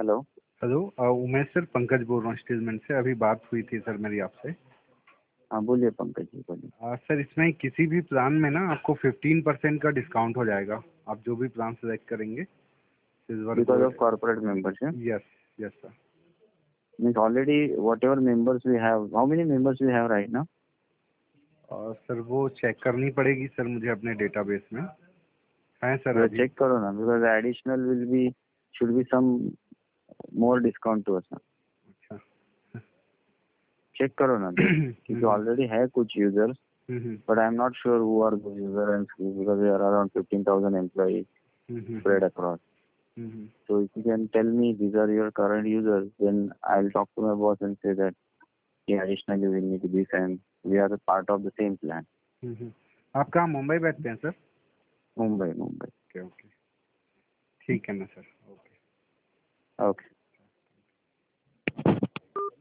Hello. Hello Umesh sir, Pankaj बोल रहा हूँ स्टेलमेंट से। अभी बात हुई थी सर मेरी आपसे। हाँ बोलिए पंकज जी, बोलिए। सर इसमें किसी भी प्लान में ना आपको 15% का डिस्काउंट हो जाएगा, आप जो भी प्लान सेलेक्ट करेंगे। Silver, because of gold. Corporate membership yes, yes sir. Means already whatever members we have, how many members we have right now? Sir वो चेक करनी पड़ेगी सर मुझे अपने डेटाबेस में। है सर अभी। चेक करो ना, because additional will be, should be some more discount to us ना। अच्छा। चेक करो ना क्योंकि ऑलरेडी है कुछ users, but I am not sure who are the user and because we are around 15,000 employees spread across. So if you can tell me these are your current users, then I'll talk to my boss and say that yeah, additionally we need this and we are a part of the same plan. आप कहाँ मुंबई बैठते हैं sir? Mumbai. Okay okay, ठीक है ना sir. Okay okay.